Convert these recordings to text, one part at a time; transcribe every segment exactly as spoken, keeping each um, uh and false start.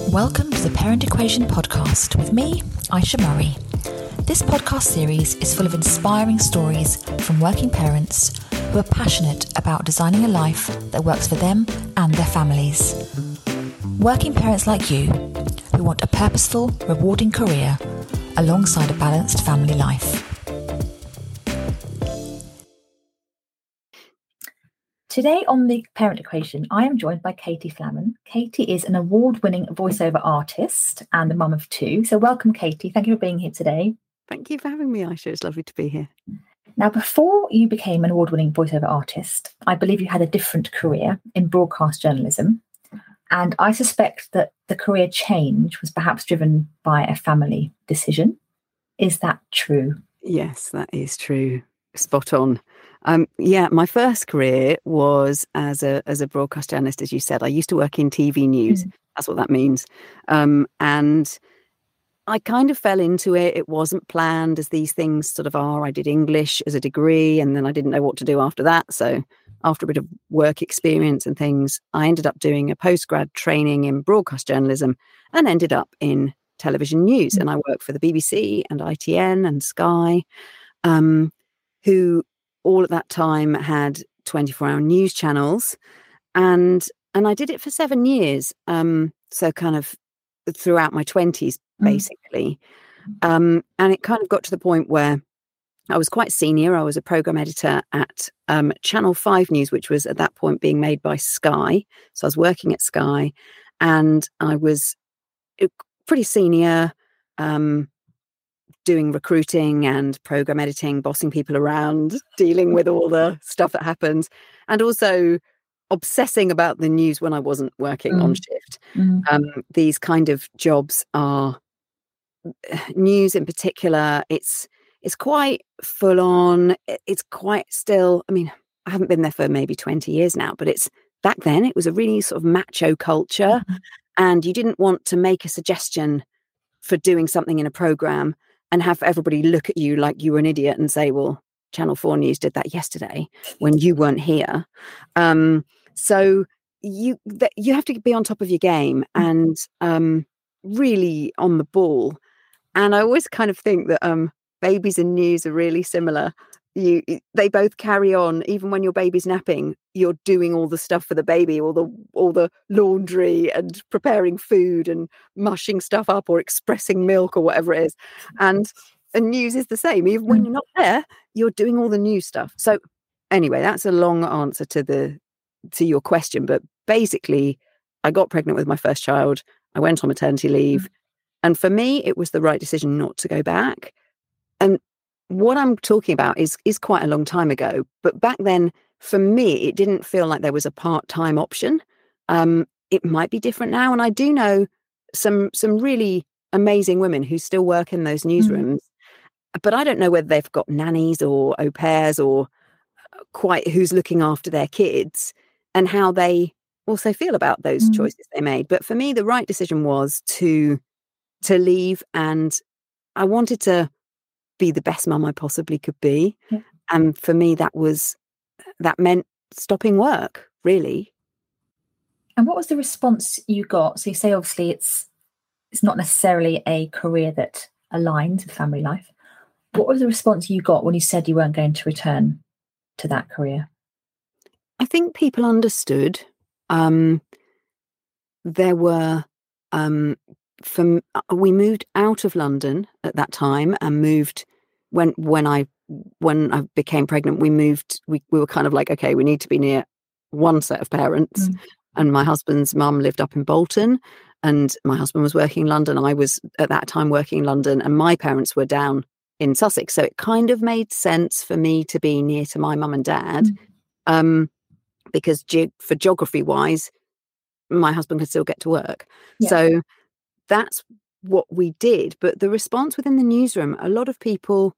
Welcome to the Parent Equation podcast with me, Aisha Murray. This podcast series is full of inspiring stories from working parents who are passionate about designing a life that works for them and their families. Working parents like you who want a purposeful, rewarding career alongside a balanced family life. Today on the Parent Equation, I am joined by Katie Flammen. Katie is an award-winning voiceover artist and a mum of two. So welcome, Katie. Thank you for being here today. Thank you for having me, Aisha. It's lovely to be here. Now, before you became an award-winning voiceover artist, I believe you had a different career in broadcast journalism. And I suspect that the career change was perhaps driven by a family decision. Is that true? Yes, that is true. Spot on. Um, yeah, my first career was as a as a broadcast journalist, as you said. I used to work in T V news. Mm. That's what that means. Um, and I kind of fell into it. It wasn't planned, as these things sort of are. I did English as a degree, and then I didn't know what to do after that. So after a bit of work experience and things, I ended up doing a postgrad training in broadcast journalism and ended up in television news. Mm. And I worked for the B B C and I T N and Sky, um, who all at that time had twenty-four hour news channels. And and I did it for seven years. Um, so kind of throughout my twenties, basically. Mm. Um, and it kind of got to the point where I was quite senior. I was a programme editor at um, Channel five News, which was at that point being made by Sky. So I was working at Sky and I was pretty senior, um, doing recruiting and programme editing, bossing people around, dealing with all the stuff that happens, and also obsessing about the news when I wasn't working mm. on shift. Mm. Um, these kind of jobs are, news in particular, it's it's quite full on. It's quite still, I mean, I haven't been there for maybe twenty years now, but it's back then it was a really sort of macho culture. Mm. And you didn't want to make a suggestion for doing something in a programme and have everybody look at you like you were an idiot and say, well, Channel four News did that yesterday when you weren't here. Um, so you th- you have to be on top of your game and um, really on the ball. And I always kind of think that um, babies and news are really similar. You, they both carry on, even when your baby's napping, you're doing all the stuff for the baby, all the all the laundry and preparing food and mushing stuff up or expressing milk or whatever it is. And and news is the same. Even when you're not there, you're doing all the news stuff. So anyway, that's a long answer to the to your question. But basically, I got pregnant with my first child. I went on maternity leave. And for me, it was the right decision not to go back. And what I'm talking about is is quite a long time ago, but back then, for me, it didn't feel like there was a part-time option. Um, it might be different now, and I do know some some really amazing women who still work in those newsrooms, mm. but I don't know whether they've got nannies or au pairs or quite who's looking after their kids and how they also feel about those mm. choices they made. But for me, the right decision was to to leave, and I wanted to be the best mum I possibly could be. Yeah. And for me, that was, that meant stopping work, really. And what was the response you got? So you say, obviously, it's it's not necessarily a career that aligns with family life. What was the response you got when you said you weren't going to return to that career? I think people understood. Um, there were, um, from, we moved out of London at that time and moved when when I when I became pregnant, we moved, we, we were kind of like, okay, we need to be near one set of parents. Mm. And my husband's mum lived up in Bolton and my husband was working in London. I was at that time working in London and my parents were down in Sussex. So it kind of made sense for me to be near to my mum and dad mm. um, because ge- for geography wise, my husband could still get to work. Yeah. So that's what we did. But the response within the newsroom, a lot of people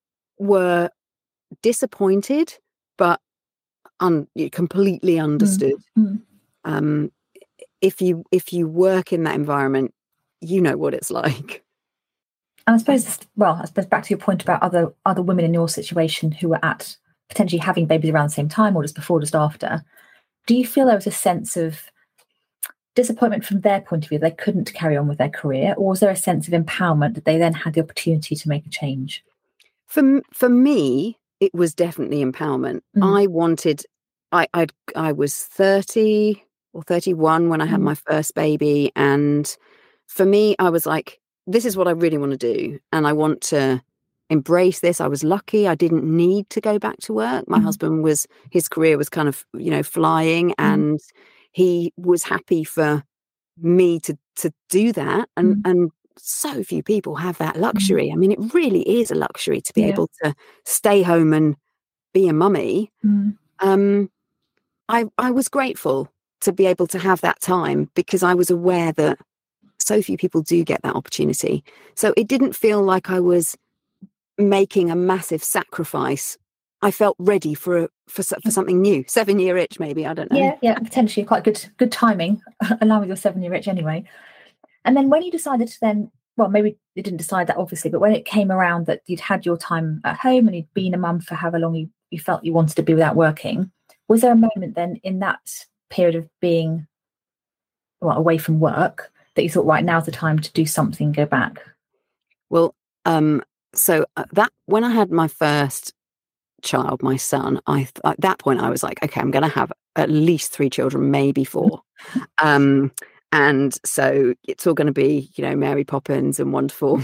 were disappointed, but un- completely understood. Mm-hmm. Um, if you if you work in that environment, you know what it's like. And I suppose, well, I suppose back to your point about other other women in your situation who were at potentially having babies around the same time or just before, just after. Do you feel there was a sense of disappointment from their point of view? They couldn't carry on with their career, or was there a sense of empowerment that they then had the opportunity to make a change? For for me, it was definitely empowerment. Mm. I wanted. I I I was thirty or thirty-one when I had mm. my first baby, and for me, I was like, this is what I really want to do, and I want to embrace this. I was lucky. I didn't need to go back to work. My mm. husband was, his career was kind of, you know, flying, mm. and he was happy for me to to do that. And mm. and so few people have that luxury. Mm. I mean, it really is a luxury to be yeah. able to stay home and be a mummy. Mm. Um, I I was grateful to be able to have that time, because I was aware that so few people do get that opportunity. So it didn't feel like I was making a massive sacrifice. I felt ready for a, for for something new. Seven year itch, maybe, I don't know. Yeah, yeah, potentially quite good good timing, along with your seven year itch anyway. And then when you decided to then, well, maybe you didn't decide that obviously, but when it came around that you'd had your time at home and you'd been a mum for however long you, you felt you wanted to be without working, was there a moment then in that period of being, well, away from work that you thought, right, now's the time to do something, go back? Well, um, so that when I had my first child, my son, I at that point I was like, okay, I'm going to have at least three children, maybe four. um, and so it's all going to be, you know, Mary Poppins and wonderful.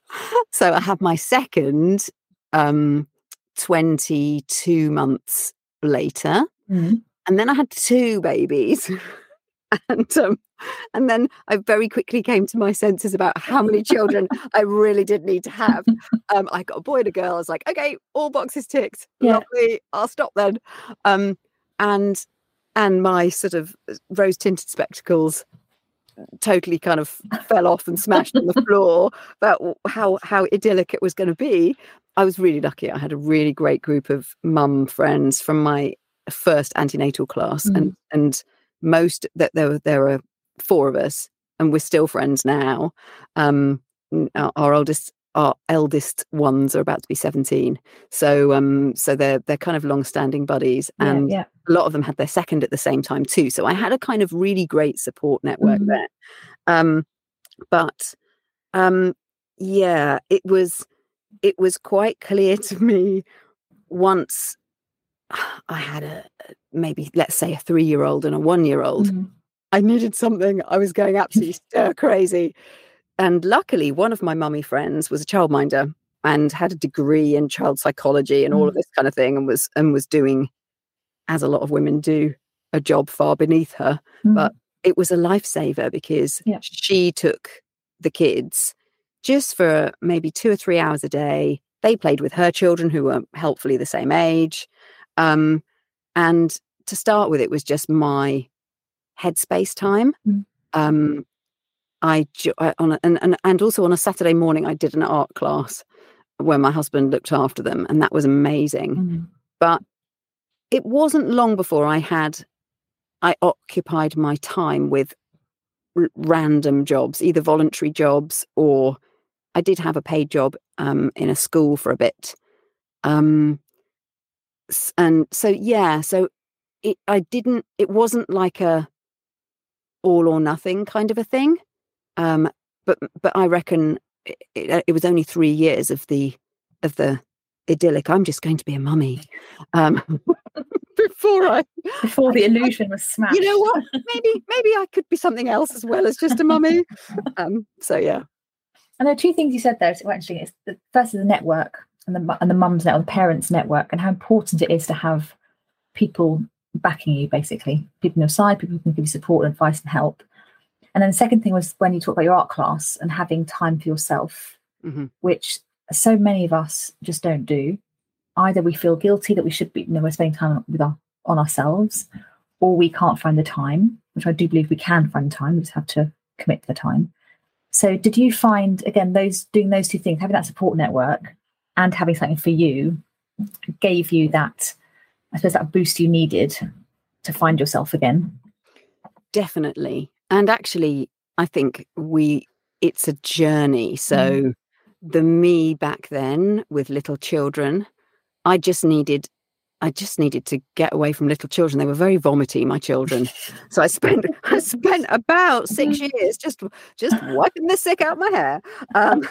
So I have my second um, twenty-two months later. Mm-hmm. And then I had two babies. And um, and then I very quickly came to my senses about how many children I really did need to have. Um, I got a boy and a girl. I was like, okay, all boxes ticked. Yeah. Lovely. I'll stop then. Um, and and my sort of rose tinted spectacles totally kind of fell off and smashed on the floor about how how idyllic it was going to be. I was really lucky. I had a really great group of mum friends from my first antenatal class, mm. and and most that there were there were four of us, and we're still friends now. Um, our, our oldest, our eldest ones are about to be seventeen, so um, so they're they're kind of long-standing buddies, and yeah, yeah. a lot of them had their second at the same time too. So I had a kind of really great support network mm. there. Um, but um, yeah, it was it was quite clear to me once I had a maybe, let's say, a three-year-old and a one-year-old. Mm-hmm. I needed something. I was going absolutely stir crazy. And luckily, one of my mummy friends was a childminder and had a degree in child psychology and mm-hmm. all of this kind of thing, and was and was doing, as a lot of women do, a job far beneath her. Mm-hmm. But it was a lifesaver, because yeah. she took the kids just for maybe two or three hours a day. They played with her children, who were helpfully the same age. Um, and to start with, it was just my headspace time. Mm. Um, I, I on a, and, and and also on a Saturday morning, I did an art class where my husband looked after them, and that was amazing. Mm. But it wasn't long before I had I occupied my time with r- random jobs, either voluntary jobs, or I did have a paid job um, in a school for a bit. Um, And so, yeah, so it, I didn't, it wasn't like a all or nothing kind of a thing. Um, but, but I reckon it, it, it was only three years of the, of the idyllic, I'm just going to be a mummy. Um, before I, before I, the illusion I, was smashed. You know what? Maybe, maybe I could be something else as well as just a mummy. Um, so, yeah. And there are two things you said there. So actually, it's the first is the network. And the and the mums network, the parents network, and how important it is to have people backing you, basically, people on your side, people who can give you support, advice, and help. And then the second thing was when you talk about your art class and having time for yourself, mm-hmm. which so many of us just don't do. Either we feel guilty that we should be, you know, we're spending time with our, on ourselves, or we can't find the time, which I do believe we can find the time. We just have to commit to the time. So, did you find again those doing those two things, having that support network and having something for you, gave you that, I suppose, that boost you needed to find yourself again? Definitely. And actually, I think we, it's a journey. So mm. the me back then with little children, I just needed I just needed to get away from little children. They were very vomity, my children. So I spent I spent about six years just just wiping the sick out my hair, um,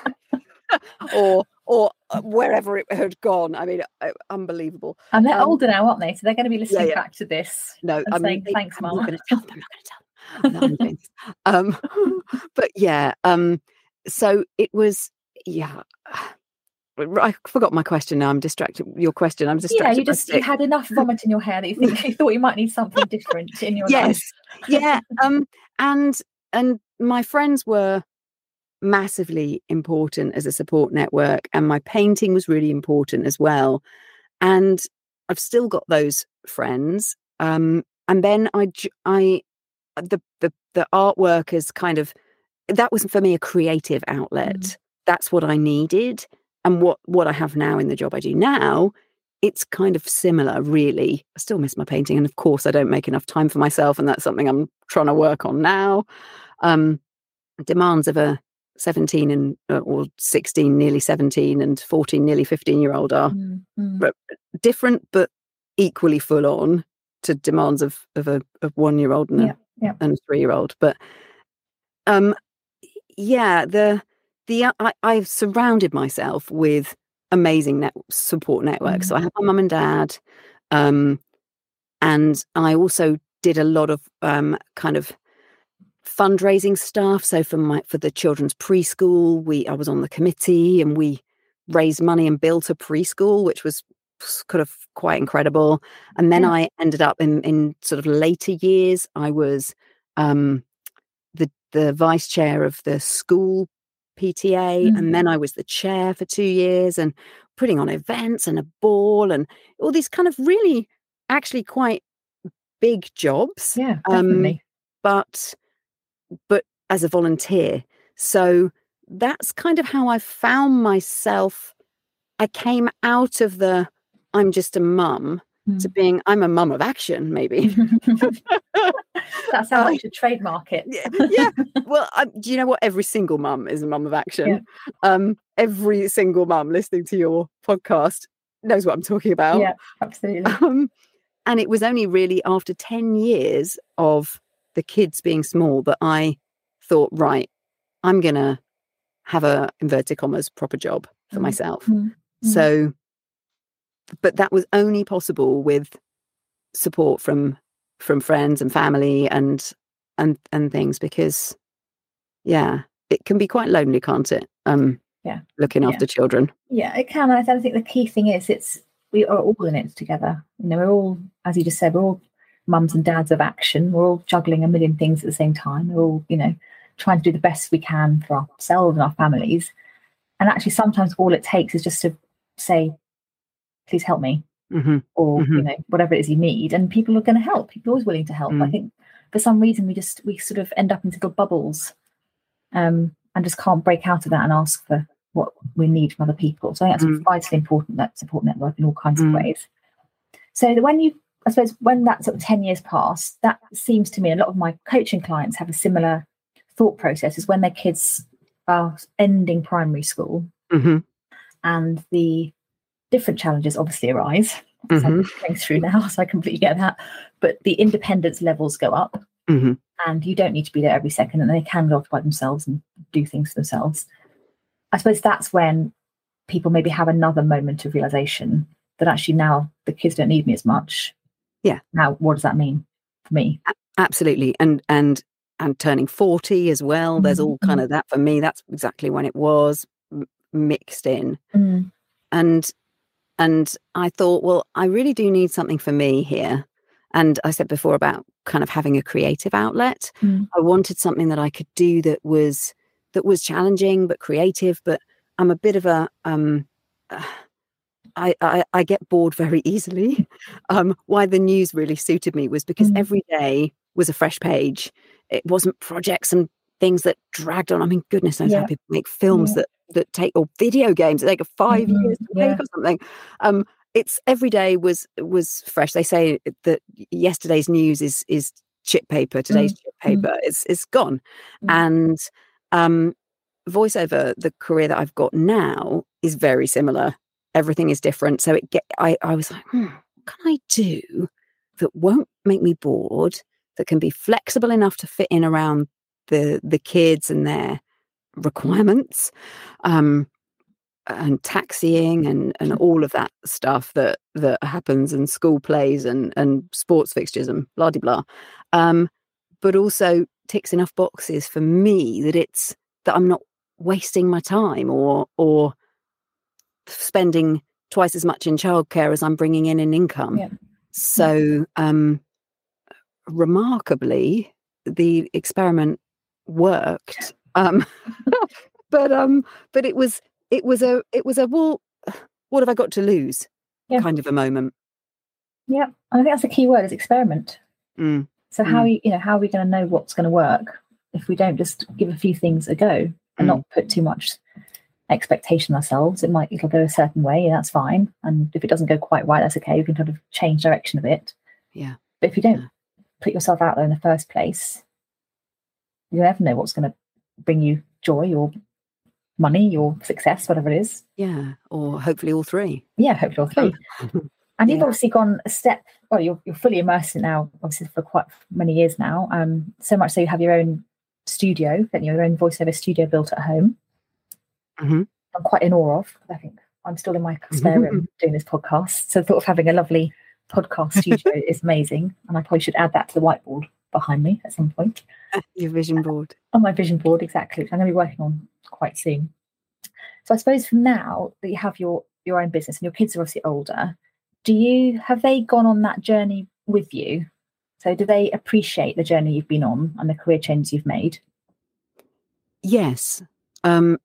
or or wherever it had gone. I mean, uh, unbelievable. And they're um, older now, aren't they? So they're going to be listening yeah, yeah. back to this. No, and I mean, saying, thanks, I'm Mum. not going to tell them. I'm not going to tell them. No, I'm doing this. Um, but yeah, um, so it was. Yeah, I forgot my question now. I'm distracted. Your question. I'm distracted. Yeah, you just you had enough vomit in your hair that you think you thought you might need something different in your yes, life. yeah. Um, and and my friends were massively important as a support network, and my painting was really important as well. And I've still got those friends. Um, and then I, I, the the the artwork is kind of, that was for me a creative outlet. Mm. That's what I needed. And what, what I have now in the job I do now, it's kind of similar, really. I still miss my painting. And of course, I don't make enough time for myself. And that's something I'm trying to work on now. Um, demands of a seventeen and uh, or sixteen, nearly seventeen, and fourteen, nearly fifteen year old are mm-hmm. different, but equally full on to demands of, of a of one year old and, yeah, a, yeah. and a three year old. But um, yeah, the The, I, I've surrounded myself with amazing net, support networks. Mm-hmm. So I have my mum and dad, um, and I also did a lot of um, kind of fundraising stuff. So for my for the children's preschool, we I was on the committee, and we raised money and built a preschool, which was kind of quite incredible. And then yeah. I ended up in in sort of later years. I was um, the the vice chair of the school P T A, mm-hmm. and then I was the chair for two years and putting on events and a ball and all these kind of really actually quite big jobs. Yeah, definitely. Um, but but as a volunteer. So that's kind of how I found myself. I came out of the I'm just a mum mm. to being I'm a mum of action, maybe. That's how um, I should trademark it. yeah, yeah. Well, I, do you know what? Every single mum is a mum of action. Yeah. Um, every single mum listening to your podcast knows what I'm talking about. Yeah, absolutely. Um, and it was only really after ten years of the kids being small that I thought, right, I'm going to have a, inverted commas, proper job for mm. myself. Mm. So, but that was only possible with support from from friends and family and and and things, because yeah, it can be quite lonely, can't it? Um, yeah, looking after yeah. children. Yeah, it can. I think the key thing is it's we are all in it together. You know, we're all, as you just said, we're all mums and dads of action. We're all juggling a million things at the same time. We're all, you know, trying to do the best we can for ourselves and our families. And actually, sometimes all it takes is just to say, please help me, mm-hmm. or mm-hmm. you know, whatever it is you need, and people are going to help. People are always willing to help. Mm. I think for some reason we just we sort of end up in little bubbles, um, and just can't break out of that and ask for what we need from other people. So I think that's mm. vitally important, that support network in all kinds mm. of ways. So that when you, I suppose, when that sort of ten years passed, that seems to me a lot of my coaching clients have a similar thought process. Is when their kids are ending primary school, mm-hmm. and the different challenges obviously arise. Mm-hmm. I'm going through now, so I completely get that. But the independence levels go up, mm-hmm. and you don't need to be there every second, and they can go off by themselves and do things for themselves. I suppose that's when people maybe have another moment of realization that actually now the kids don't need me as much. Yeah. Now, what does that mean for me? Absolutely. And and and turning forty as well. Mm-hmm. There's all kind of that for me. That's exactly when it was m- mixed in. Mm. And and I thought, well, I really do need something for me here. And I said before about kind of having a creative outlet. Mm. I wanted something that I could do that was that was challenging but creative. But I'm a bit of a um, uh, I, I I get bored very easily. Um, why the news really suited me was because mm. every day was a fresh page. It wasn't projects and things that dragged on. I mean, goodness knows yeah. how people make films yeah. that that take, or video games that take five mm-hmm. years to yeah. make or something. Um, it's every day was was fresh. They say that yesterday's news is is chip paper. Today's mm-hmm. chip paper. It's it's gone. Mm-hmm. And um, voiceover, the career that I've got now, is very similar. Everything is different. So it get. I I was like, hmm, can I do that won't make me bored, that can be flexible enough to fit in around the the kids and their requirements, um, and taxiing and and all of that stuff that that happens, and school plays and and sports fixtures and blah de blah, um, but also ticks enough boxes for me that it's that I'm not wasting my time or or spending twice as much in childcare as I'm bringing in in income. Yeah. So, um, remarkably, the experiment worked. Um, but um, but it was it was a it was a well, what have I got to lose? Yeah. Kind of a moment. Yeah, I think that's the key word is experiment. Mm. So how Mm. you you know how are we going to know what's going to work if we don't just give a few things a go and Mm. not put too much expectation on ourselves? It might it'll go a certain way, and that's fine. And if it doesn't go quite right, that's okay. We can kind of change direction a bit. Yeah. But if you don't Yeah. put yourself out there in the first place, you never know what's going to bring you joy or money or success, whatever it is. Yeah. Or hopefully all three. Yeah, hopefully all three. And you've Yeah. obviously gone a step, well, you're, you're fully immersed in it now, obviously for quite many years now. Um, so much so you have your own studio, then your own voiceover studio built at home. Mhm. I'm quite in awe of. I think I'm still in my spare room doing this podcast. So the thought of having a lovely podcast studio is amazing. And I probably should add that to the whiteboard behind me at some point. Your vision board. On my vision board, exactly, which I'm going to be working on quite soon. So I suppose from now that you have your, your own business and your kids are obviously older, do you have they gone on that journey with you? So do they appreciate the journey you've been on and the career changes you've made? Yes. Um,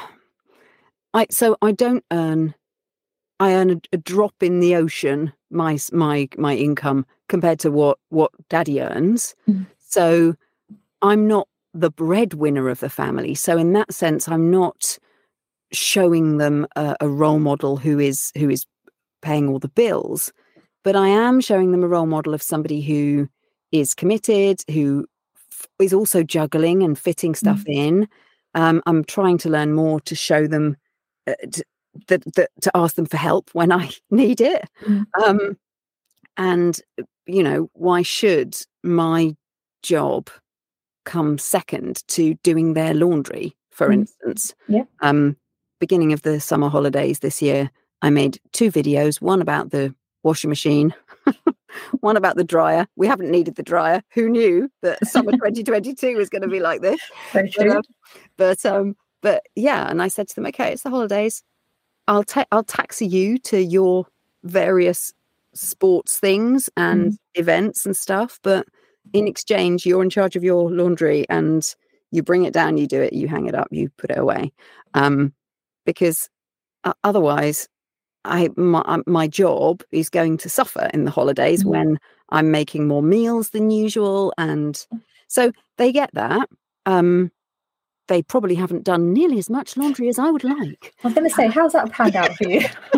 I so I don't earn. I earn a, a drop in the ocean. My s- my my income compared to what what Daddy earns. Mm. So I'm not the breadwinner of the family. So in that sense, I'm not showing them a, a role model who is who is paying all the bills, but I am showing them a role model of somebody who is committed, who f- is also juggling and fitting stuff Mm. in. Um, I'm trying to learn more to show them uh, t- that, that to ask them for help when I need it. Mm. Um, and you know, why should my job come second to doing their laundry, for Mm. instance? Yeah. Um, beginning of the summer holidays this year, I made two videos, one about the washing machine, one about the dryer. We haven't needed the dryer. Who knew that summer twenty twenty-two was going to be like this? Very But, true. um, but um, but yeah, and I said to them, okay, it's the holidays. I'll ta- I'll taxi you to your various sports things and events and stuff, but in exchange, you're in charge of your laundry, and you bring it down, you do it, you hang it up, you put it away, um, because uh, otherwise, I my um, my job is going to suffer in the holidays Mhm. when I'm making more meals than usual, and so they get that. Um, they probably haven't done nearly as much laundry as I would like. I was going to say, how's that panned out for you?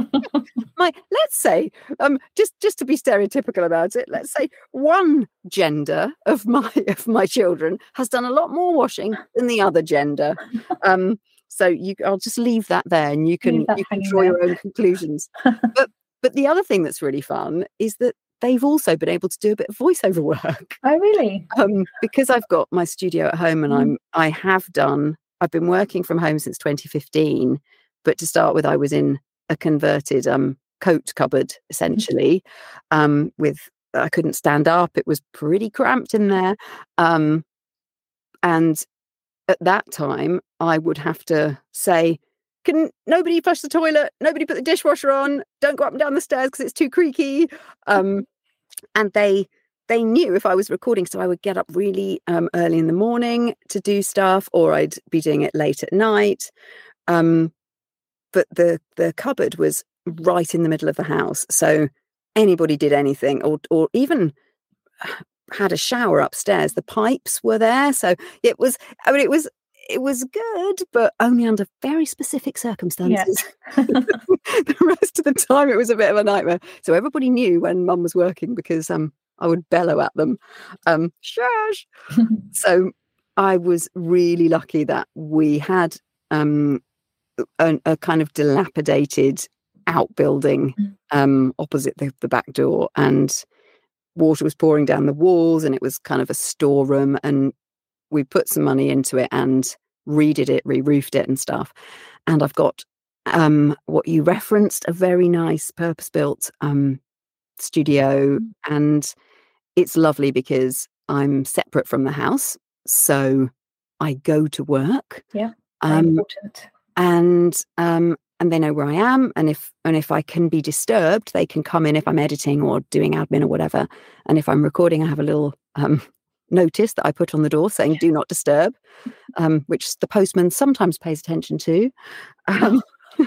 My let's say, um, just just to be stereotypical about it, let's say one gender of my of my children has done a lot more washing than the other gender. Um, so you, I'll just leave that there, and you can Leave that you can hanging draw there. your own conclusions. But but the other thing that's really fun is that they've also been able to do a bit of voiceover work. Oh, really? Um, because I've got my studio at home, and Mm. I'm I have done. I've been working from home since twenty fifteen, but to start with, I was in a converted um coat cupboard essentially. Um, with I couldn't stand up; it was pretty cramped in there. Um, and at that time, I would have to say, "Can nobody flush the toilet? Nobody put the dishwasher on? Don't go up and down the stairs because it's too creaky." Um, and they they knew if I was recording, so I would get up really um, early in the morning to do stuff, or I'd be doing it late at night. Um, but the the cupboard was right in the middle of the house, so anybody did anything, or or even had a shower upstairs, the pipes were there, so it was. I mean, it was. It was good, but only under very specific circumstances. The rest of the time, it was a bit of a nightmare. So everybody knew when Mum was working, because um, I would bellow at them, um, "Shush!" So I was really lucky that we had um, a, a kind of dilapidated outbuilding um, opposite the, the back door, and water was pouring down the walls, and it was kind of a storeroom, and we put some money into it and redid it, re-roofed it and stuff. And I've got um, what you referenced, a very nice purpose-built um, studio, and it's lovely because I'm separate from the house, so I go to work. Yeah, um, important. And um, and they know where I am, and if and if I can be disturbed, they can come in if I'm editing or doing admin or whatever. And if I'm recording, I have a little um, notice that I put on the door saying "Do not disturb," um, which the postman sometimes pays attention to. Um,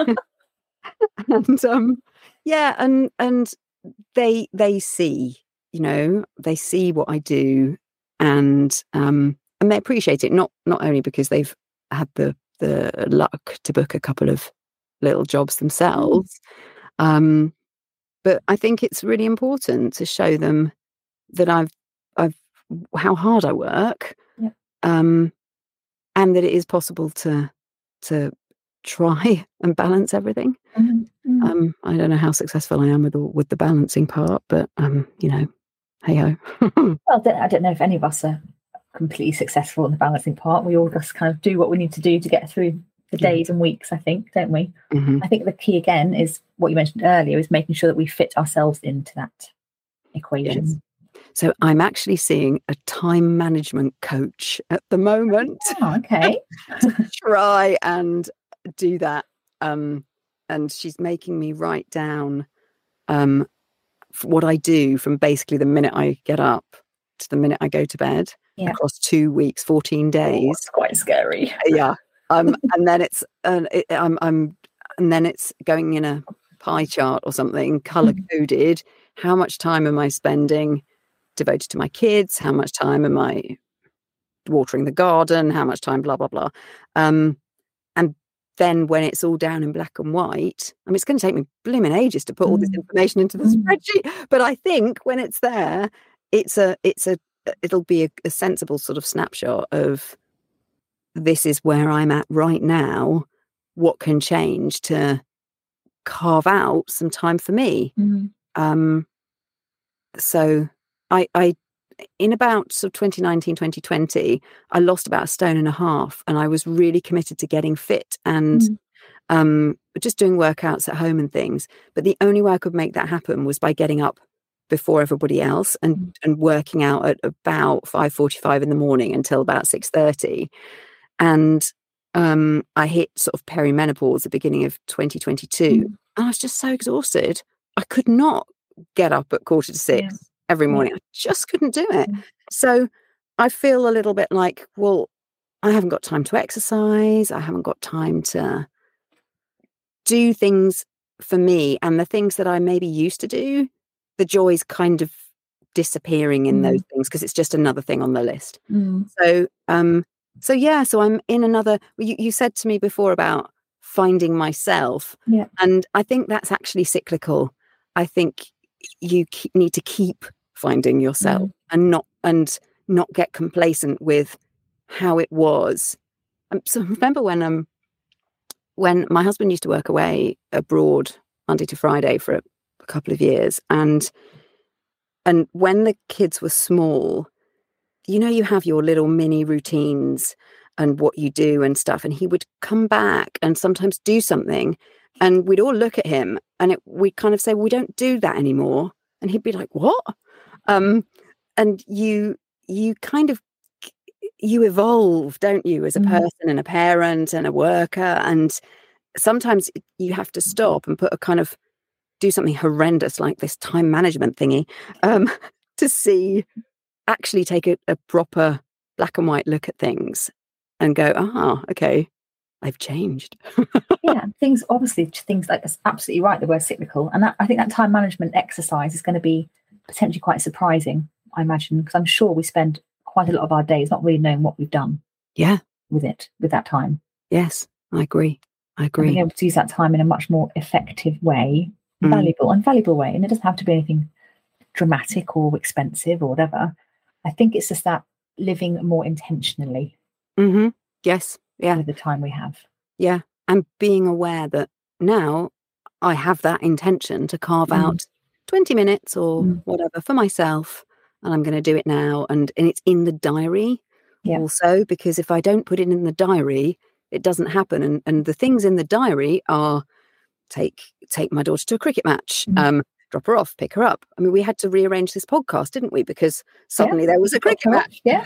and um, yeah, and and they they see, you know, they see what I do, and um, and they appreciate it. Not not only because they've had the the luck to book a couple of little jobs themselves, mm. um, but I think it's really important to show them that I've I've how hard I work, yeah. um, and that it is possible to to try and balance everything. Mm-hmm. Um, I don't know how successful I am with the, with the balancing part, but um, you know, hey ho. Well, I don't know if any of us are completely successful in the balancing part. We all just kind of do what we need to do to get through the days and weeks, I think, don't we? Mm-hmm. I think the key again is what you mentioned earlier, is making sure that we fit ourselves into that equation. Yes. So I'm actually seeing a time management coach at the moment. Oh, okay. to try and do that. Um, and she's making me write down um, what I do from basically the minute I get up to the minute I go to bed, yeah. across two weeks, fourteen days. Oh, it's quite scary. Yeah. Um, and then it's uh, it, I'm, I'm, and then it's going in a pie chart or something, color coded. How much time am I spending devoted to my kids? How much time am I watering the garden? How much time? Blah blah blah. Um, and then when it's all down in black and white, I mean, it's going to take me blimmin' ages to put all this information into the spreadsheet. But I think when it's there, it's a, it's a, it'll be a, a sensible sort of snapshot of, this is where I'm at right now. What can change to carve out some time for me? Mm-hmm. Um, so I, I, in about sort of twenty nineteen, twenty twenty, I lost about a stone and a half, and I was really committed to getting fit and mm-hmm. um, just doing workouts at home and things. But the only way I could make that happen was by getting up before everybody else and, mm-hmm. and working out at about five forty-five in the morning until about six thirty. And um, I hit sort of perimenopause at the beginning of twenty twenty-two. Mm. And I was just so exhausted. I could not get up at quarter to six yeah. every morning. I just couldn't do it. Mm. So I feel a little bit like, well, I haven't got time to exercise. I haven't got time to do things for me. And the things that I maybe used to do, the joy's kind of disappearing in mm. those things because it's just another thing on the list. Mm. So, um, So, yeah, so I'm in another, you, you said to me before about finding myself. Yeah. And I think that's actually cyclical. I think you ke- need to keep finding yourself mm. and not and not get complacent with how it was. Um, so remember when um when my husband used to work away abroad Monday to Friday for a, a couple of years. And and when the kids were small, you know, you have your little mini routines and what you do and stuff. And he would come back and sometimes do something and we'd all look at him and it, we'd kind of say, we don't do that anymore. And he'd be like, what? Um, and you, you kind of, you evolve, don't you, as a mm. person and a parent and a worker. And sometimes you have to stop and put a kind of, do something horrendous like this time management thingy um, to see, actually take a, a proper black and white look at things and go, ah, okay, I've changed. Yeah, things, obviously, things like that's absolutely right, the word cyclical. And that, I think that time management exercise is going to be potentially quite surprising, I imagine, because I'm sure we spend quite a lot of our days not really knowing what we've done yeah, with it, with that time. Yes, I agree. I agree. And being able to use that time in a much more effective way, mm. valuable and valuable way. And it doesn't have to be anything dramatic or expensive or whatever. I think it's just that living more intentionally. Mm-hmm. Yes. Yeah. With the time we have. Yeah. And being aware that now I have that intention to carve Mm. out twenty minutes or Mm. whatever for myself, and I'm going to do it now. And, and it's in the diary Yeah. also, because if I don't put it in the diary, it doesn't happen. And, and the things in the diary are take take my daughter to a cricket match, Mm. um, drop her off, pick her up. I mean, we had to rearrange this podcast, didn't we? Because suddenly Yeah. there was a cricket match. Yeah.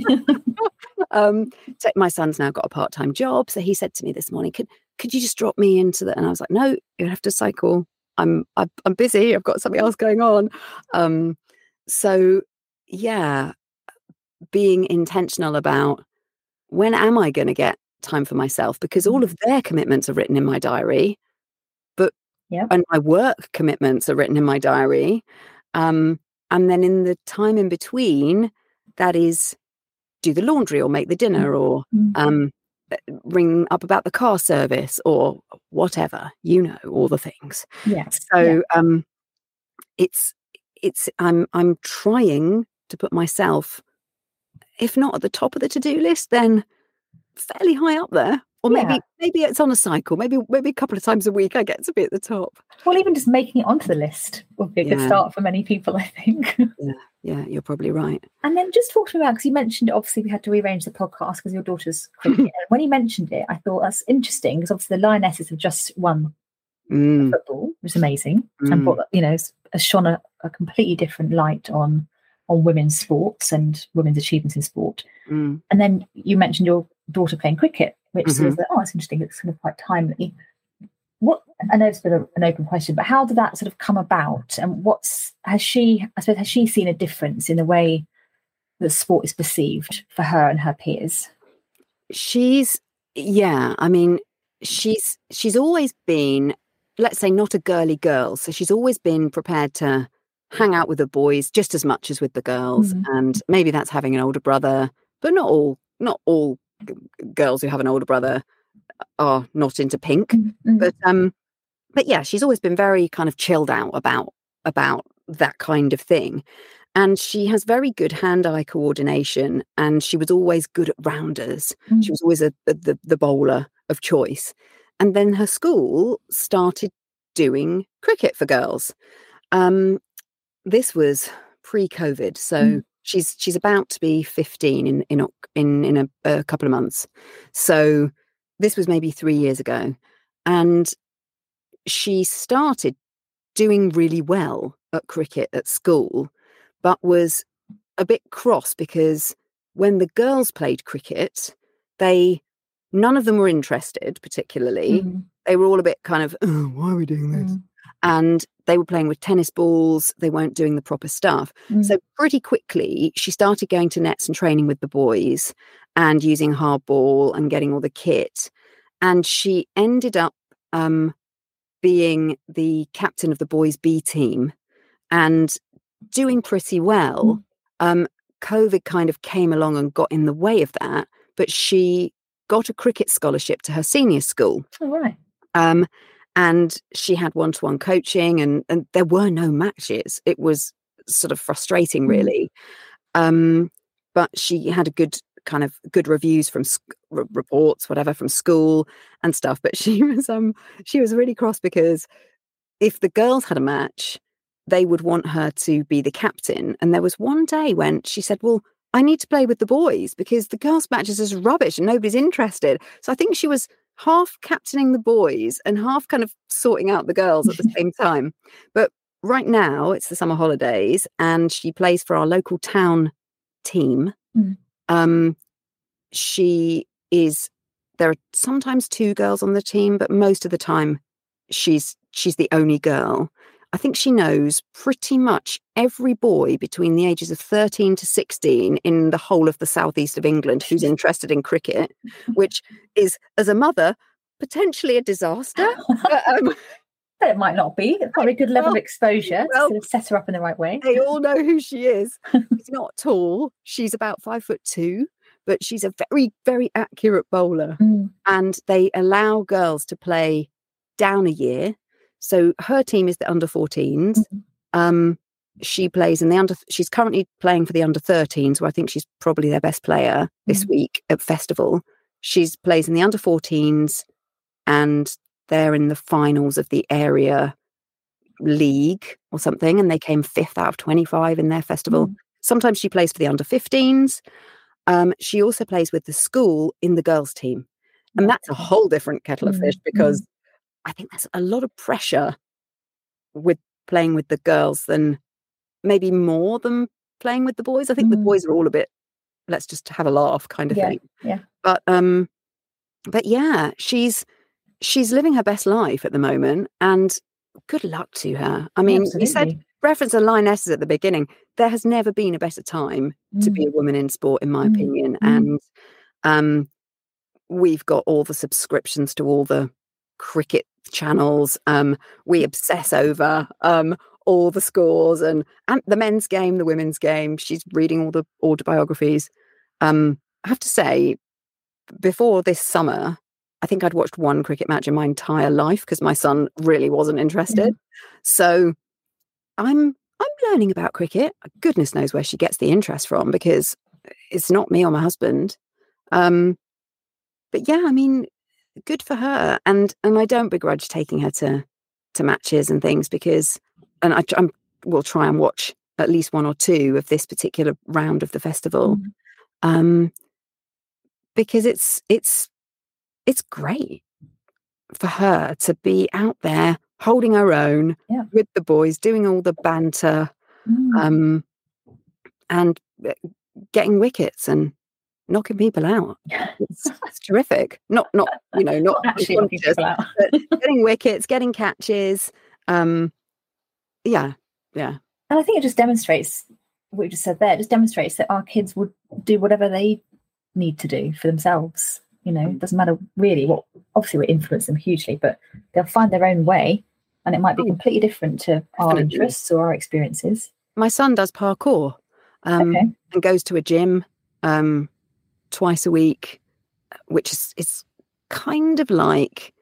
um, so my son's now got a part-time job, so he said to me this morning, "Could could you just drop me into the?" And I was like, "No, you have to cycle. I'm I'm, I'm busy. I've got something else going on." Um, so yeah, being intentional about when am I going to get time for myself, because all of their commitments are written in my diary, but Yeah. and my work commitments are written in my diary, um, and then in the time in between, that is do the laundry or make the dinner or Mm. um, ring up about the car service or whatever, you know, all the things. Yeah. So Yeah. um, it's it's I'm I'm trying to put myself, if not at the top of the to-do list, then fairly high up there. Or maybe Yeah. maybe it's on a cycle. Maybe maybe a couple of times a week I get to be at the top. Well, even just making it onto the list would be a good Yeah. start for many people, I think. Yeah, yeah, you're probably right. And then just talk to me about, because you mentioned obviously we had to rearrange the podcast because your daughter's cricket. And when you mentioned it, I thought that's interesting because obviously the Lionesses have just won Mm, football, which is amazing, Mm. and brought, you know, has has shone a, a completely different light on on women's sports and women's achievements in sport. mm, And then you mentioned your daughter playing cricket, which Mhm. sort of, oh, it's interesting. It's kind of quite timely. What, I know it's a bit of an open question, but how did that sort of come about? And what's, has she, I suppose, has she seen a difference in the way that sport is perceived for her and her peers? She's yeah, I mean, she's she's always been, let's say, not a girly girl. So she's always been prepared to hang out with the boys just as much as with the girls. Mhm. And maybe that's having an older brother, but not all not all g- girls who have an older brother are not into pink. Mm. But um but yeah, she's always been very kind of chilled out about about that kind of thing. And she has very good hand-eye coordination, and she was always good at rounders. Mm. She was always a, a, the, the bowler of choice. And then her school started doing cricket for girls. Um, this was pre-COVID, so Mm. she's she's about to be fifteen in in Oc- in, in a, a couple of months. So this was maybe three years ago, and she started doing really well at cricket at school, but was a bit cross because when the girls played cricket, they none of them were interested particularly. Mm. They were all a bit kind of, oh, why are we doing this? Mm. And they were playing with tennis balls. They weren't doing the proper stuff. Mm. So pretty quickly, she started going to nets and training with the boys and using hardball and getting all the kit. And she ended up um, being the captain of the boys' B team and doing pretty well. Mm. Um, COVID kind of came along and got in the way of that, but she got a cricket scholarship to her senior school. All right. Um, and she had one-to-one coaching, and, and there were no matches. It was sort of frustrating, Mm. really. Um, but she had a good kind of good reviews from sc- r- reports, whatever, from school and stuff. But she was um she was really cross because if the girls had a match, they would want her to be the captain. And there was one day when she said, well, I need to play with the boys because the girls' matches is rubbish and nobody's interested. So I think she was half captaining the boys and half kind of sorting out the girls at the same time. But right now it's the summer holidays and she plays for our local town team. Mm. Um, she is, there are sometimes two girls on the team, but most of the time she's she's the only girl. I think she knows pretty much every boy between the ages of thirteen to sixteen in the whole of the southeast of England who's interested in cricket, which is, as a mother, potentially a disaster. But, um, But it might not be. It's probably a good level Well, of exposure well, to sort of set her up in the right way. they all know who she is. She's not tall. She's about five foot two, but she's a very, very accurate bowler. Mm. And they allow girls to play down a year. So her team is the under fourteens. Mhm. Um, she plays in the under, she's currently playing for the under thirteens, where I think she's probably their best player this Mhm. week at Festival. She's plays in the under fourteens and they're in the finals of the area league or something, and they came fifth out of twenty-five in their festival. Mm. Sometimes she plays for the under fifteens. Um, she also plays with the school in the girls' team. And that's a whole different kettle of fish, because mm. I think there's a lot of pressure with playing with the girls than maybe more than playing with the boys. I think mm. the boys are all a bit, let's just have a laugh kind of yeah, thing. Yeah. But um, but yeah, she's she's living her best life at the moment, and good luck to her. I mean, Absolutely. You said reference the lionesses at the beginning. There has never been a better time mm. to be a woman in sport, in my mm. opinion. Mm. And um, we've got all the subscriptions to all the cricket channels. Um, we obsess over um, all the scores and, and the men's game, the women's game. She's reading all the autobiographies. Um, I have to say, before this summer, I think I'd watched one cricket match in my entire life because my son really wasn't interested. Mm. So I'm I'm learning about cricket. Goodness knows where she gets the interest from, because it's not me or my husband. Um, but yeah, I mean, good for her. And and I don't begrudge taking her to to matches and things, because, and I I'm, will try and watch at least one or two of this particular round of the festival, mm. um, because it's it's it's great for her to be out there holding her own yeah. with the boys, doing all the banter, mm. um, and getting wickets and knocking people out. It's, it's terrific. Not, not you know, not, not actually knocking people out, but getting wickets, getting catches. Um, yeah, yeah. And I think it just demonstrates what you just said there. It just demonstrates that our kids would do whatever they need to do for themselves. You know, it doesn't matter really what, obviously we influence them hugely, but they'll find their own way, and it might be completely different to our Definitely. interests or our experiences. My son does parkour um, okay. and goes to a gym um, twice a week, which is, is kind of like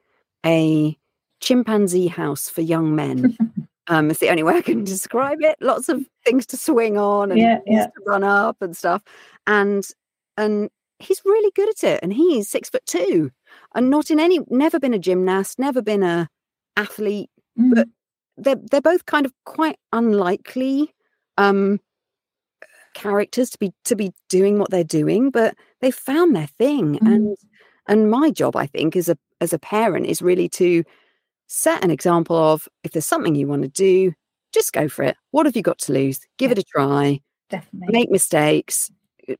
a chimpanzee house for young men. um, it's the only way I can describe it. Lots of things to swing on and yeah, yeah. to run up and stuff. And, and, he's really good at it, and he's six foot two and not in any, never been a gymnast, never been a athlete, mm. but they're, they're both kind of quite unlikely um, characters to be, to be doing what they're doing, but they found their thing. Mm. And, and my job, I think, as a, as a parent is really to set an example of, if there's something you want to do, just go for it. What have you got to lose? Give yeah. it a try. Definitely. Make mistakes.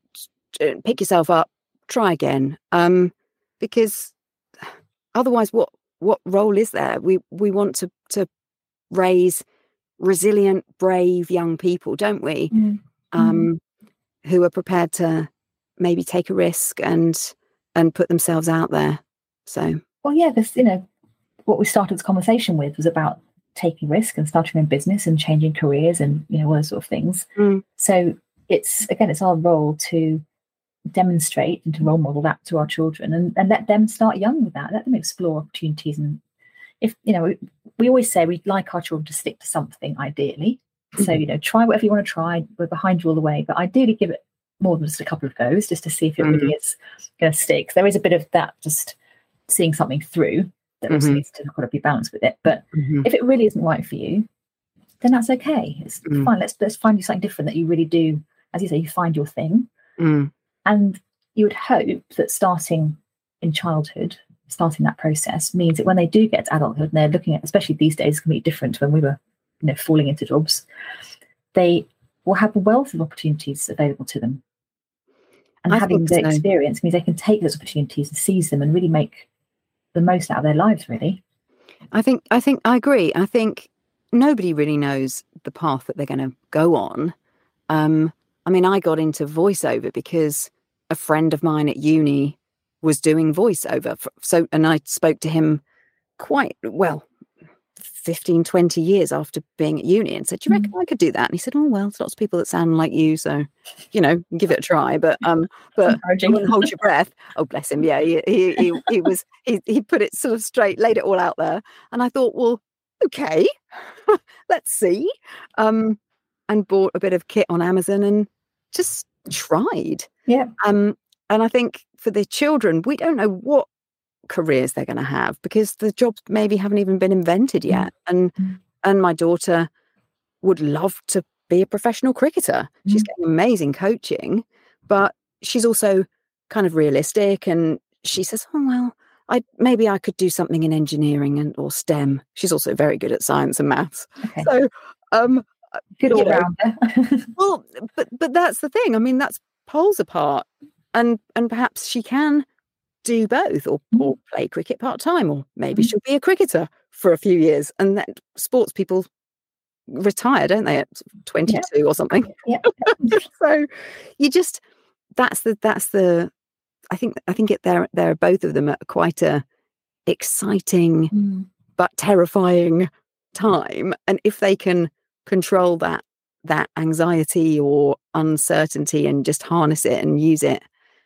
Pick yourself up, try again, um, because otherwise what what role is there? We we want to to raise resilient, brave young people, don't we? Mm. Um, who are prepared to maybe take a risk and and put themselves out there. So well, yeah, this, you know, what we started this conversation with was about taking risk and starting your own business and changing careers and, you know, all those sort of things. Mm. So it's, again, it's our role to demonstrate and to role model that to our children, and, and let them start young with that. Let them explore opportunities. And if, you know, we, we always say we'd like our children to stick to something, ideally. Mm-hmm. So, you know, try whatever you want to try. We're behind you all the way, but ideally give it more than just a couple of goes, just to see if it mm-hmm. really is going to stick. There is a bit of that, just seeing something through, that also mm-hmm. needs to got to be balanced with it. But mm-hmm. if it really isn't right for you, then that's okay. It's mm-hmm. fine. Let's let's find you something different that you really do. As you say, you find your thing. Mm. And you would hope that starting in childhood, starting that process, means that when they do get to adulthood and they're looking at, especially these days, it's completely different to when we were, you know, falling into jobs, they will have a wealth of opportunities available to them. And I having the so. experience means they can take those opportunities and seize them and really make the most out of their lives, really. I think, I think, I agree. I think nobody really knows the path that they're going to go on. Um, I mean, I got into voiceover because a friend of mine at uni was doing voiceover. So, and I spoke to him quite, well, fifteen, twenty years after being at uni and said, do you reckon mm. I could do that? And he said, oh, well, there's lots of people that sound like you. So, you know, give it a try. But, um, but I wouldn't hold your breath. Oh, bless him. Yeah, he, he, he, he was, he, he put it sort of straight, laid it all out there. And I thought, well, okay, let's see. Um, and bought a bit of kit on Amazon and just tried. Yeah. Um, and I think for the children, we don't know what careers they're going to have, because the jobs maybe haven't even been invented yet. Mm. And mm. and my daughter would love to be a professional cricketer. Mm. She's getting amazing coaching, but she's also kind of realistic, and she says, oh, well, I maybe I could do something in engineering and or STEM. She's also very good at science and maths. Okay. So um good all rounder. well, but but that's the thing. I mean, that's poles apart. And and perhaps she can do both, or, mm. or play cricket part-time, or maybe mm. she'll be a cricketer for a few years. And then sports people retire, don't they, at twenty-two yeah. or something? Yeah. So you just that's the that's the I think I think it they're they're both of them at quite a exciting mm. but terrifying time. And if they can control that that anxiety or uncertainty and just harness it and use it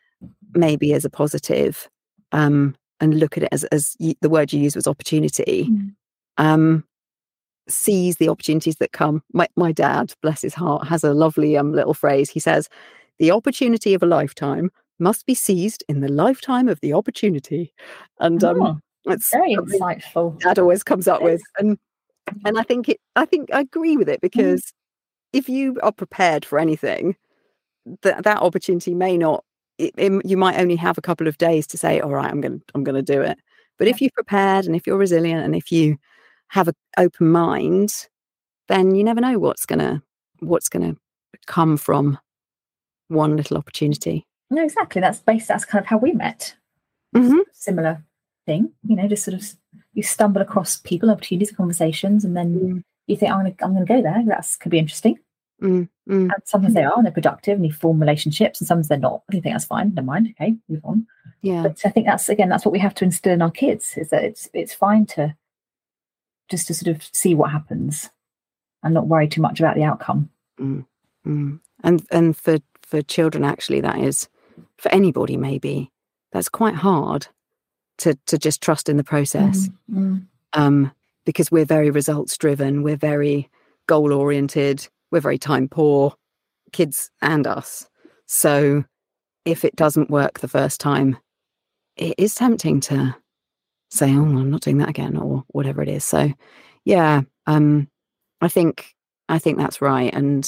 maybe as a positive, um, and look at it as as you, the word you used was opportunity. Mm. Um, seize the opportunities that come. My my dad, bless his heart, has a lovely um little phrase. He says, "The opportunity of a lifetime must be seized in the lifetime of the opportunity." And um, oh, it's very insightful. Dad always comes up with, and and I think it. I think I agree with it, because mm. if you are prepared for anything, that that opportunity may not. It, it, you might only have a couple of days to say, all right, I'm going to, I'm going to do it. But if you're prepared, and if you're resilient, and if you have an open mind, then you never know what's going to, what's going to come from one little opportunity. No, exactly. That's based, that's kind of how we met. Mm-hmm. Similar thing, you know, just sort of, you stumble across people, opportunities, conversations, and then mm. you think, I'm going to, I'm going to go there. That's could be interesting. Mm, mm. And sometimes they are, and they're productive, and you form relationships, and sometimes they're not. And you think that's fine, never mind, okay, move on. Yeah. But I think that's again, that's what we have to instill in our kids, is that it's it's fine to just to sort of see what happens and not worry too much about the outcome. Mm, mm. And and for for children, actually, that is for anybody maybe that's quite hard to to just trust in the process, mm, mm. um, because we're very results driven, we're very goal oriented. We're very time poor, kids and us. So if it doesn't work the first time, it is tempting to say, oh, I'm not doing that again, or whatever it is. So yeah, um, I think I think that's right. And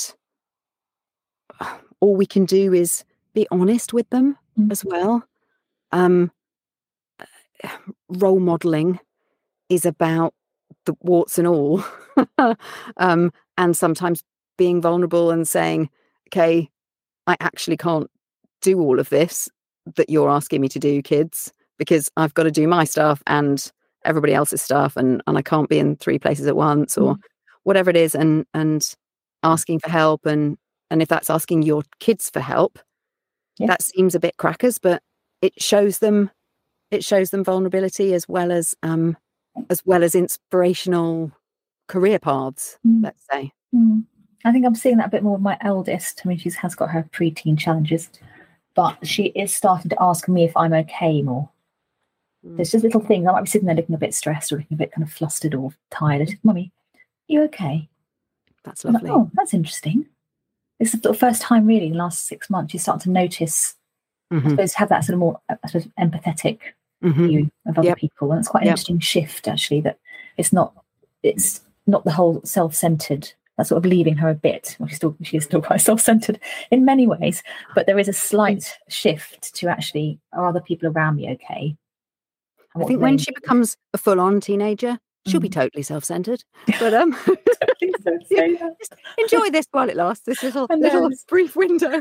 all we can do is be honest with them mm. as well. Um, role modeling is about the warts and all. um, and sometimes being vulnerable and saying, okay, I actually can't do all of this that you're asking me to do, kids, because I've got to do my stuff and everybody else's stuff, and, and I can't be in three places at once, or mm. whatever it is, and and asking for help. And, and if that's asking your kids for help, yes. that seems a bit crackers, but it shows them it shows them vulnerability as well as um as well as inspirational career paths, mm. let's say. Mm. I think I'm seeing that a bit more with my eldest. I mean, she has got her preteen challenges, but she is starting to ask me if I'm okay more. Mm. There's just little things. I might be sitting there looking a bit stressed or looking a bit kind of flustered or tired. I just, Mummy, are you okay? That's lovely. Like, oh, that's interesting. It's the first time really in the last six months you start to notice, mm-hmm. I suppose, have that sort of more I suppose, empathetic mm-hmm. view of other yep. people. And it's quite an yep. interesting shift, actually, that it's not it's not the whole self-centered. That's sort of leaving her a bit. Well, she's still she is still quite self-centered in many ways, but there is a slight shift to actually, are other people around me okay? I think when she becomes a full-on teenager, she'll mm. be totally self-centered. But um, just enjoy this while it lasts. This little, little brief window.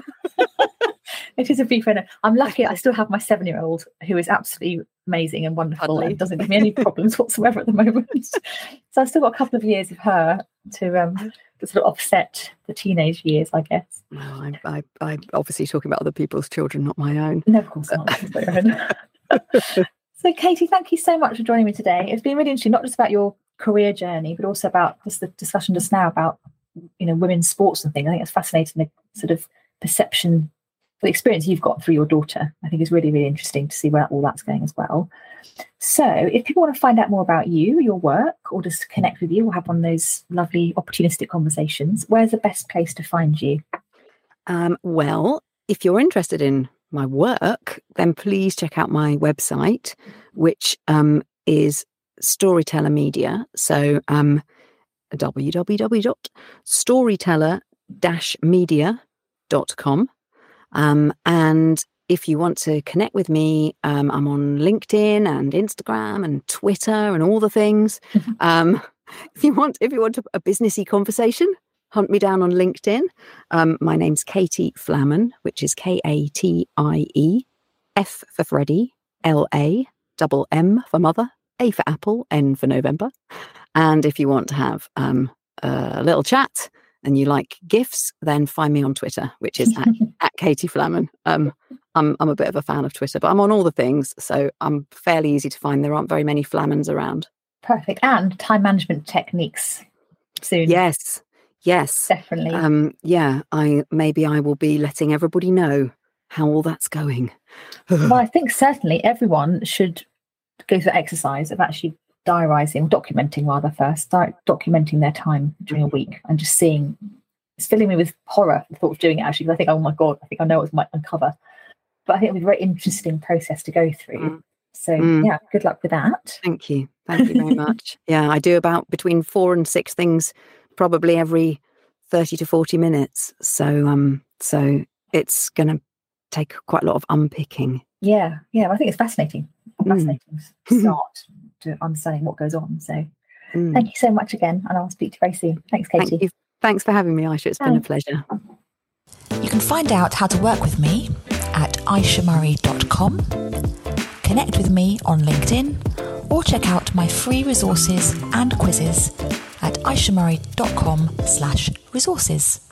It is a brief window. I'm lucky. I still have my seven-year-old who is absolutely amazing and wonderful Cuddly. And doesn't give me any problems whatsoever at the moment. So I've still got a couple of years of her to um to sort of offset the teenage years, I guess. Well, I, I, I'm obviously talking about other people's children, not my own. No, of course not. So, Katie, thank you so much for joining me today. It's been really interesting, not just about your career journey, but also about just the discussion just now about, you know, women's sports and things. I think it's fascinating, the sort of perception, the experience you've got through your daughter. I think is really, really interesting to see where all that's going as well. So if people want to find out more about you, your work, or just connect with you or have one of those lovely opportunistic conversations, where's the best place to find you? Um, well, if you're interested in my work, then please check out my website, which um, is Storyteller Media. So um, w w w dot storyteller dash media dot com. Um, and if you want to connect with me, um, I'm on LinkedIn and Instagram and Twitter and all the things. um, if you want, if you want a, a businessy conversation, hunt me down on LinkedIn. Um, my name's Katie Flammen, which is K A T I E, F for Freddie, L A, double M for mother, A for apple, N for November. And if you want to have um, a little chat and you like GIFs, then find me on Twitter, which is at, at Katie Flammen. Um, I'm I'm a bit of a fan of Twitter, but I'm on all the things, so I'm fairly easy to find. There aren't very many Flammens around. Perfect. And time management techniques soon. Yes. Yes, definitely. Um, yeah, I maybe I will be letting everybody know how all that's going. Well, I think certainly everyone should go through the exercise of actually diarising, documenting rather first, start documenting their time during a week and just seeing. It's filling me with horror the thought of doing it actually, because I think, oh my God, I think I know what it might uncover. But I think it'll be a very interesting process to go through. Mm. So mm. yeah, good luck with that. Thank you. Thank you very much. Yeah, I do about between four and six things probably every thirty to forty minutes. So um, so it's going to take quite a lot of unpicking. Yeah, yeah. I think it's fascinating. Fascinating mm. start to understanding what goes on. So mm. thank you so much again, and I'll speak to you very soon. Thanks, Katie. Thank you. Thanks for having me, Aisha. It's Bye. Been a pleasure. You can find out how to work with me at aisha murray dot com. Connect with me on LinkedIn or check out my free resources and quizzes at aisha murray dot com slash resources.